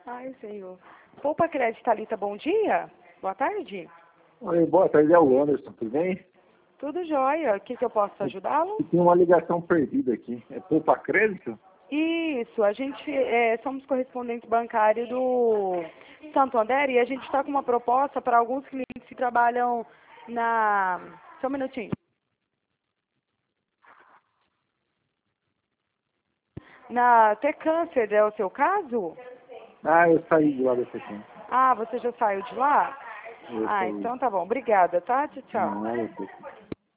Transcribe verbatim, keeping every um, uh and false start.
Ai, Senhor. Poupa Crédito, Thalita, bom dia. Boa tarde. Oi, boa tarde, é o Anderson, tudo bem? Tudo jóia. O que, que eu posso ajudá-lo? Tem uma ligação perdida aqui. É Poupa Crédito? Isso, a gente é, somos correspondentes bancários do Santander e a gente está com uma proposta para alguns clientes que trabalham na... Só um minutinho. Na T Câncer, é o seu caso? Ah, eu saí de lá da sequência. Ah, você já saiu de lá? Eu Ah, saí. então tá bom. Obrigada, tá? Tchau, tchau. Não, eu sei.